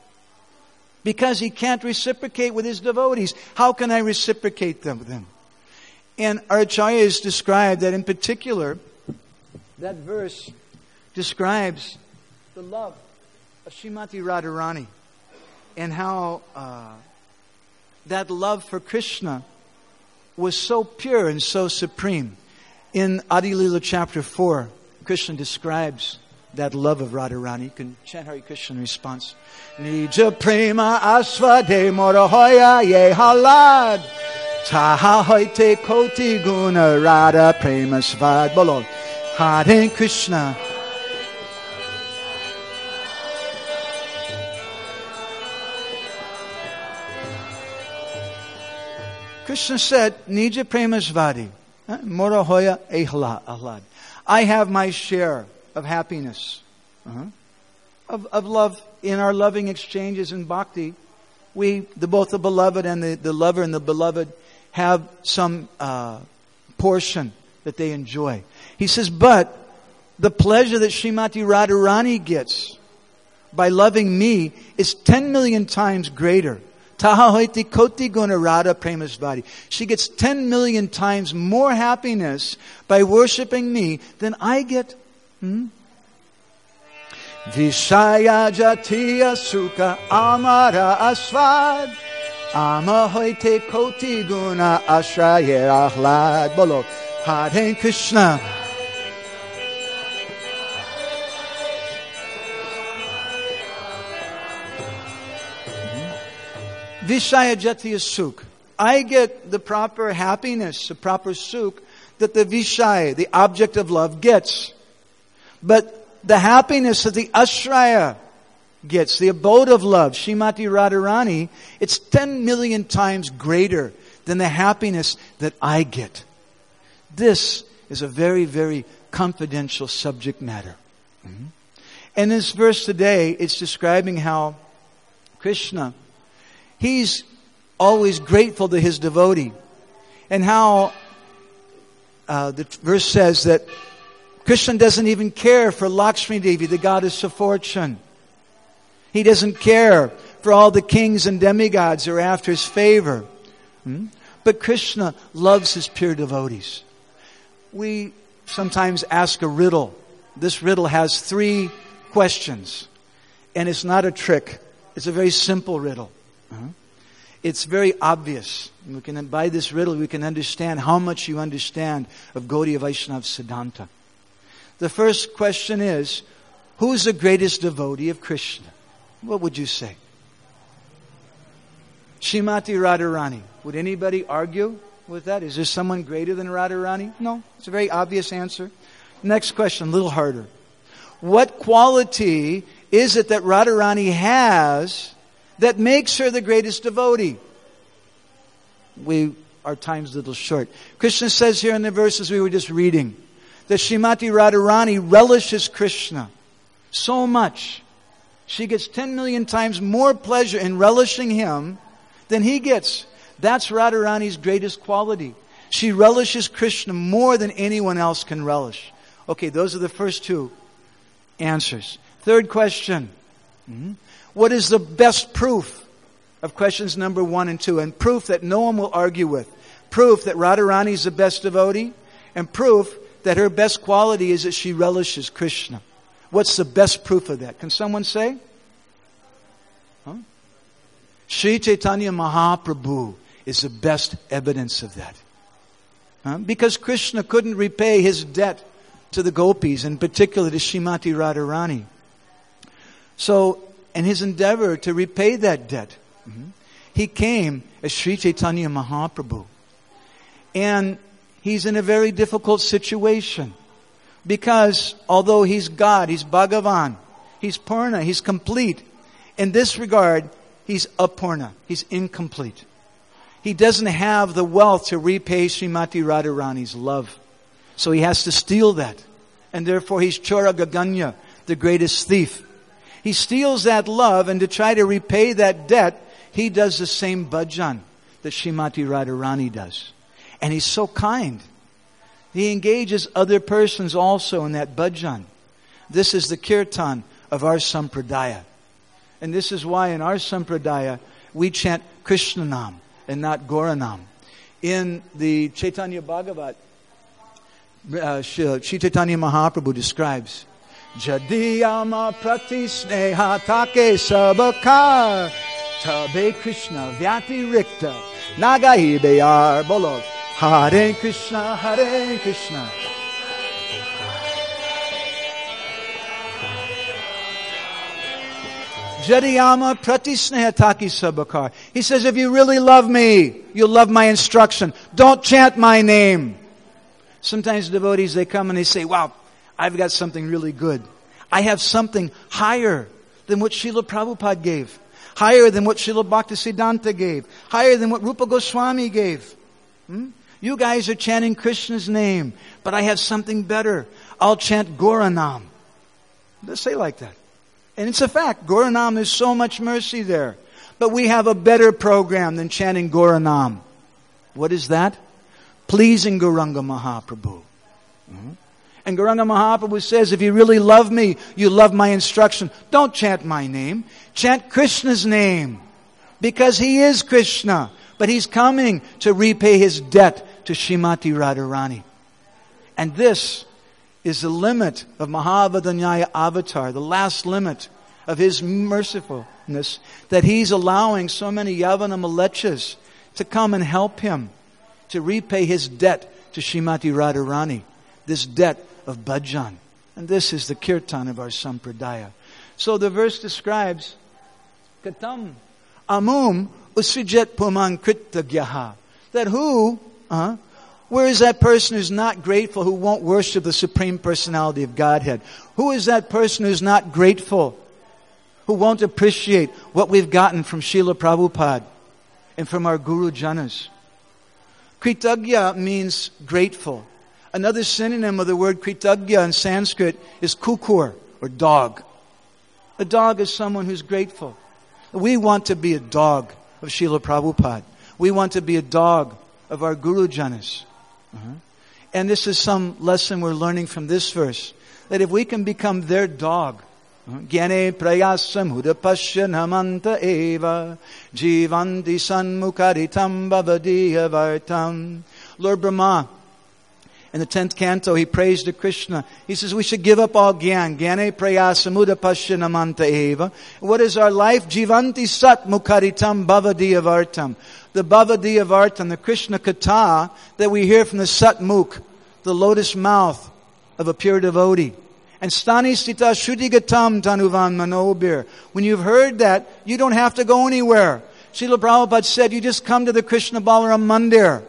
Because he can't reciprocate with his devotees. How can I reciprocate them with them? And our acharyas described that in particular, that verse describes the love of Srimati Radharani. And how uh, that love for Krishna was so pure and so supreme. In Adi Lila chapter four, Krishna describes that love of Radharani. You can chant Hare Krishna in response. Nija prema asvade morohoya ye halad. Taha hoite koti guna radha prema svad. Bolo. Hare Krishna. Krishna said, Nija prema svadi. Morohoya ye halad. I have my share of happiness, uh-huh. of, of love in our loving exchanges in bhakti. We, the, both the beloved and the, the lover and the beloved, have some uh, portion that they enjoy. He says, but the pleasure that Srimati Radharani gets by loving me is ten million times greater. Taha hoiti koti guna radha premasvadi. She gets ten million times more happiness by worshiping me than I get. Hmm? Vishaya jatiya sukha amara asvad ama hoite koti guna ashraye ahlad. Bolo Hare Krishna. Vishaya jatiya sukh. I get the proper happiness, the proper sukh that the Vishaya, the object of love, gets. But the happiness that the Ashraya gets, the abode of love, Srimati Radharani, it's ten million times greater than the happiness that I get. This is a very, very confidential subject matter. Mm-hmm. And this verse today, it's describing how Krishna, he's always grateful to his devotee. And how uh, the verse says that Krishna doesn't even care for Lakshmi Devi, the goddess of fortune. He doesn't care for all the kings and demigods who are after his favor. Hmm? But Krishna loves his pure devotees. We sometimes ask a riddle. This riddle has three questions. And it's not a trick. It's a very simple riddle. Uh-huh. It's very obvious. We can, by this riddle, we can understand how much you understand of Gaudiya Vaishnava Siddhanta. The first question is, who's the greatest devotee of Krishna? What would you say? Srimati Radharani. Would anybody argue? with that? Is there someone greater than Radharani? No. It's a very obvious answer. Next question, a little harder. What quality is it that Radharani has that makes her the greatest devotee? We, our time's a little short. Krishna says here in the verses we were just reading that Srimati Radharani relishes Krishna so much. She gets ten million times more pleasure in relishing Him than He gets. That's Radharani's greatest quality. She relishes Krishna more than anyone else can relish. Okay, those are the first two answers. Third question. Mm-hmm. What is the best proof of questions number one and two? And proof that no one will argue with. Proof that Radharani is the best devotee. And proof that her best quality is that she relishes Krishna. What's the best proof of that? Can someone say? Huh? Sri Chaitanya Mahaprabhu is the best evidence of that. Huh? Because Krishna couldn't repay His debt to the gopis, in particular to Srimati Radharani. So, in His endeavor to repay that debt, mm-hmm, He came as Sri Chaitanya Mahaprabhu. And He's in a very difficult situation. Because although He's God, He's Bhagavan, He's Purna, He's complete. In this regard, He's Apurna. He's incomplete. He doesn't have the wealth to repay Srimati Radharani's love. So He has to steal that. And therefore He's Chora Gaganya, the greatest thief. He steals that love, and to try to repay that debt, He does the same bhajan that Srimati Radharani does. And He's so kind. He engages other persons also in that bhajan. This is the kirtan of our sampradaya. And this is why in our sampradaya we chant Krishnanam and not Goranam. In the Chaitanya Bhagavat, uh, Shri Chaitanya Mahaprabhu describes, Jadiyama prati sneha take sabakar tabe Krishna vyati rikta nagai beyar bolo. Hare Krishna, Hare Krishna. Jadiyama pratisneha taki sabakar. He says, if you really love me, you'll love my instruction. Don't chant my name. Sometimes devotees, they come and they say, wow, I've got something really good. I have something higher than what Srila Prabhupada gave. Higher than what Srila Bhaktisiddhanta gave. Higher than what Rupa Goswami gave. Hmm? You guys are chanting Krishna's name, but I have something better. I'll chant Goranam. They say like that. And it's a fact. Goranam, there's so much mercy there. But we have a better program than chanting Goranam. What is that? Pleasing Gauranga Mahaprabhu. Mm-hmm. And Gauranga Mahaprabhu says, if you really love me, you love my instruction. Don't chant my name. Chant Krishna's name. Because He is Krishna. But He's coming to repay His debt to Srimati Radharani. And this is the limit of Mahavadanyaya Avatar, the last limit of His mercifulness, that He's allowing so many Yavana Malechas to come and help Him to repay His debt to Srimati Radharani, this debt of bhajan. And this is the kirtan of our sampradaya. So the verse describes Katam Amum Usrijet Puman Kritagyaha. That who, uh, where is that person who's not grateful, who won't worship the Supreme Personality of Godhead? Who is that person who's not grateful, who won't appreciate what we've gotten from Srila Prabhupada and from our Guru Janas? Kritagya means grateful. Another synonym of the word Kritagya in Sanskrit is kukur, or dog. A dog is someone who's grateful. We want to be a dog of Srila Prabhupada. We want to be a dog of our Guru Janas. Uh-huh. And this is some lesson we're learning from this verse. That if we can become their dog, Gyane prayasam hudapashya namanta eva jivanti sanmukaritam bhavadiya vartam. Lord Brahma, in the tenth canto, he prays to Krishna. He says we should give up all gyan. Gyane prayasam hudapashya namanta eva. What is our life? Jivanti sat mukaritam bhavadiya vartam. The bhavadiya vartam, the Krishna katha that we hear from the Satmukh, the lotus mouth of a pure devotee. And stani stita shrudigatam tanuvan manobir. When you've heard that, you don't have to go anywhere. Srila Prabhupada said, you just come to the Krishna Balaram Mandir.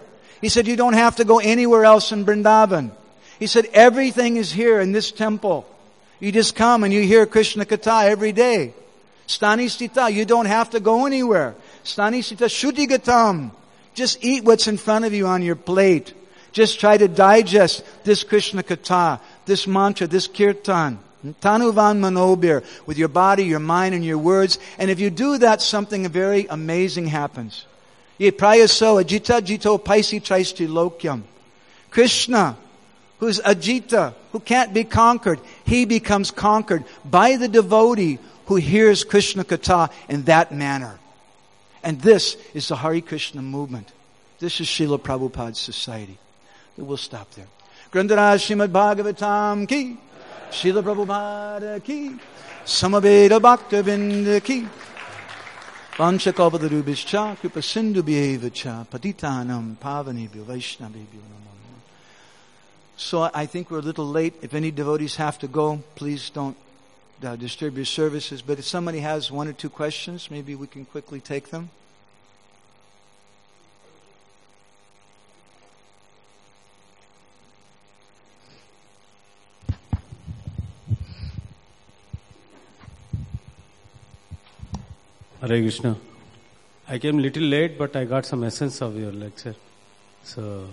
He said, you don't have to go anywhere else in Vrindavan. He said, everything is here in this temple. You just come and you hear Krishna Katha every day. Stani Stita, you don't have to go anywhere. Stani Stita Shuddhi Gatam. Just eat what's in front of you on your plate. Just try to digest this Krishna Katha, this mantra, this kirtan. Tanuvan Manobir, with your body, your mind, and your words. And if you do that, something very amazing happens. Ye prayaso ajita jito paisi traisti lokyam. Krishna, who's ajita, who can't be conquered, he becomes conquered by the devotee who hears Krishna Katha in that manner. And this is the Hare Krishna movement. This is Srila Prabhupada's society. We'll stop there. Grantaraj Srimad Bhagavatam ki, Srila Prabhupada ki, Samaveda Bhaktavinda ki, Vanchakalpatarubhischa, Kripa Sindhu Bhyevacha, Patitanam Pavanebhyo Vaishnavebhyo Namo. So I think we're a little late. If any devotees have to go, please don't uh, disturb your services. But if somebody has one or two questions, maybe we can quickly take them. Hare Krishna. I came little late, but I got some essence of your lecture. So,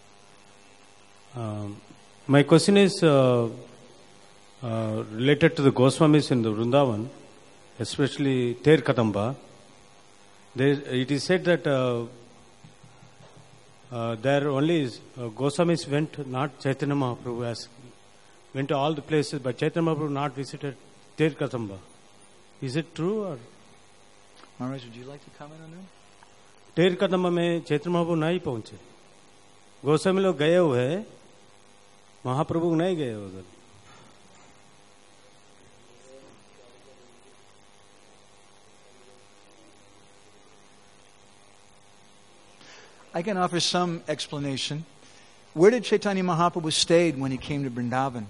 um, my question is uh, uh, related to the Goswamis in the Vrindavan, especially Ter Kadamba. There, it is said that uh, uh, there only is, uh, Goswamis went, not Chaitanya Mahaprabhu, as went to all the places, but Chaitanya Mahaprabhu not visited Ter Kadamba. Is it true or? Maharaj, would you like to comment on that? टेर कदम में चैतन्य महाप्रभु नहीं पहुंचे. गोस्वामी लोग गए हुए हैं, महाप्रभु नहीं गए उधर. I can offer some explanation. Where did Chaitanya Mahaprabhu stayed when he came to Vrindavan?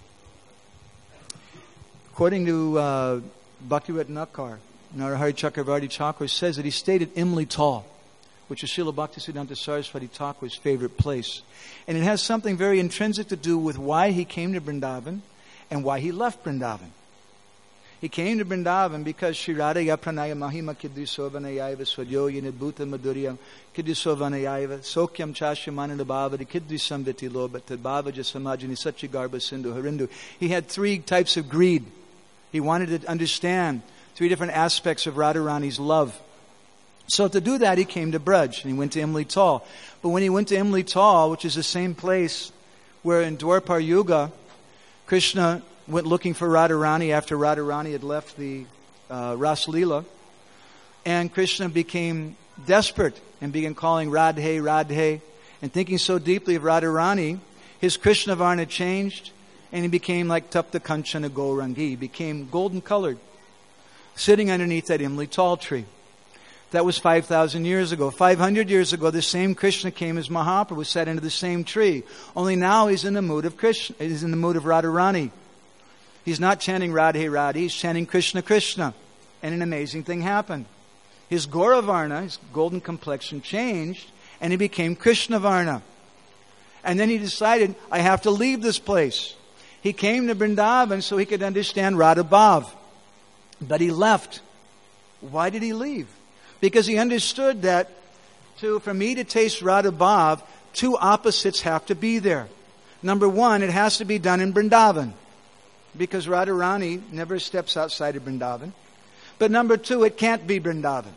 According to uh, Bhakti Ratnakar, Narahari Chakravarti Thakur says that he stayed at Imli Tal, which is Srila Bhaktisiddhanta Saraswati Thakur's favorite place. And it has something very intrinsic to do with why he came to Vrindavan and why he left Vrindavan. He came to Vrindavan because Shri Radhaya Pranaya Mahima Kidrisovanayaiva Swadyoya Nidbhuta Madhurya Kidrisovanayaiva Sokyam Chashyamananda Bhavadi Kidrisam Vitiloba Tadbhavaja Samajani Satchigarba Sindhu Harindu. He had three types of greed. He wanted to understand three different aspects of Radharani's love. So to do that, he came to Braj, and he went to Imli Tal. But when he went to Imli Tal, which is the same place where in Dwarpar Yuga, Krishna went looking for Radharani after Radharani had left the uh, Ras Leela, and Krishna became desperate and began calling Radhe, Radhe, and thinking so deeply of Radharani, his Krishna Varna changed, and he became like Tapta Kanchana Gaurangi. He became golden colored, sitting underneath that Imli Tal tree. That was five thousand years ago. five hundred years ago, the same Krishna came as Mahaprabhu, sat under the same tree. Only now he's in the mood of Krishna. He's in the mood of Radharani. He's not chanting Radhe Radhe, he's chanting Krishna Krishna. And an amazing thing happened. His Gauravarna, his golden complexion, changed, and he became Krishna Varna. And then he decided, I have to leave this place. He came to Vrindavan so he could understand Radha Bhav. But he left. Why did he leave? Because he understood that to, for me to taste Radha Bhav, two opposites have to be there. Number one, it has to be done in Vrindavan, because Radharani never steps outside of Vrindavan. But number two, it can't be Vrindavan.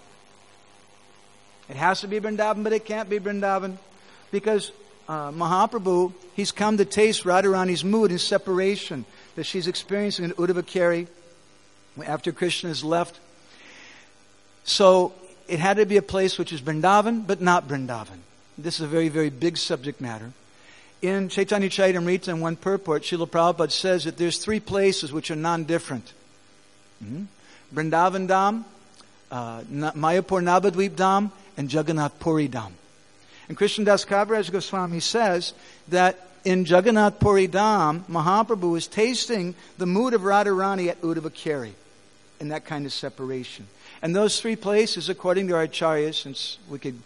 It has to be Vrindavan, but it can't be Vrindavan, because uh, Mahaprabhu, he's come to taste Radharani's mood in separation that she's experiencing in Uddhava Keri after Krishna has left. So it had to be a place which is Vrindavan, but not Vrindavan. This is a very, very big subject matter. In Chaitanya Charitamrita, in one purport, Srila Prabhupada says that there's three places which are non-different. Mm-hmm. Vrindavan Dham, uh, Mayapur Navadvip Dham, and Jagannath Puri Dham. And Krishnadas Kaviraj Goswami says that in Jagannath Puri Dham, Mahaprabhu is tasting the mood of Radharani at Uddhava Keri, in that kind of separation. And those three places, according to our acharyas, since we could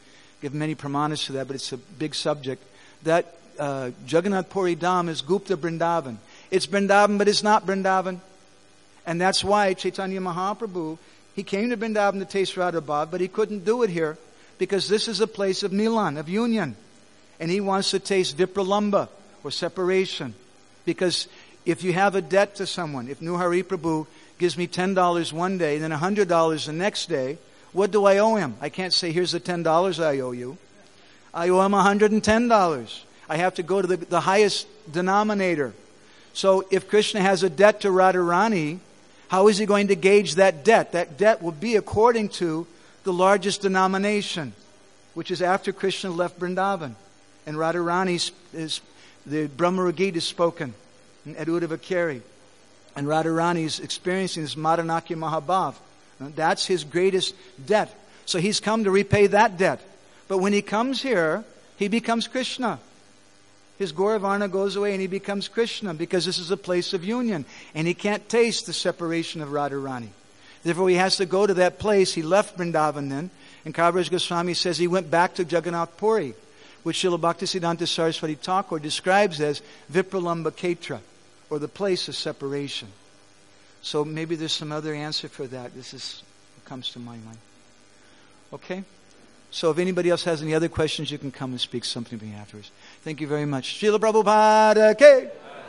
give many pramanas to that, but it's a big subject. That uh, Jagannath Puri Dham is Gupta Vrindavan. It's Vrindavan, but it's not Vrindavan. And that's why Chaitanya Mahaprabhu, he came to Vrindavan to taste Radha Bhav, but he couldn't do it here because this is a place of Milan, of union. And he wants to taste Vipralamba, or separation. Because if you have a debt to someone, if Nuhari Prabhu gives me ten dollars one day and then one hundred dollars the next day, what do I owe him? I can't say, here's the ten dollars I owe you. I owe him one hundred ten dollars. I have to go to the, the highest denominator. So if Krishna has a debt to Radharani, how is he going to gauge that debt? That debt will be according to the largest denomination, which is after Krishna left Vrindavan. And Radharani is, is the Brahma Gita is spoken in Adhuta Keri. And Radharani is experiencing this Madanakya Mahabhav. That's his greatest debt. So he's come to repay that debt. But when he comes here, he becomes Krishna. His Gauravarna goes away and he becomes Krishna because this is a place of union. And he can't taste the separation of Radharani. Therefore he has to go to that place. He left Vrindavan then. And Kaviraj Goswami says he went back to Jagannath Puri, which Srila Bhaktisiddhanta Saraswati Thakur describes as Vipralamba Ketra, or the place of separation. So maybe there's some other answer for that. This is what comes to my mind. Okay? So if anybody else has any other questions, you can come and speak something to me afterwards. Thank you very much. Srila Prabhupada Ki.